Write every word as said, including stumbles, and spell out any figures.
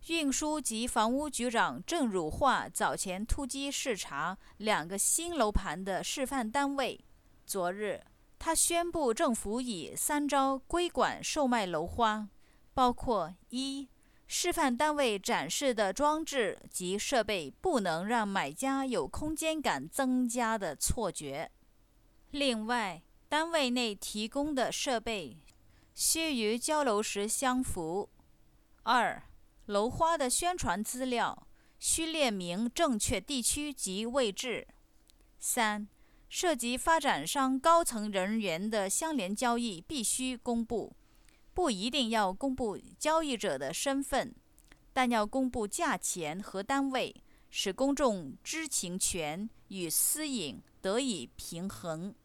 运输及房屋局长郑汝化早前突击视察两个新楼盘的示范单位。昨日，他宣布政府以三招规管售卖楼花，包括一、示范单位展示的装置及设备不能让买家有空间感增加的错觉。另外，单位内提供的设备须与交楼时相符。二、楼花的宣传资料需列明正确地区及位置。三、涉及发展商高层人员的相联交易必须公布，不一定要公布交易者的身份，但要公布价钱和单位，使公众知情权与私隐得以平衡。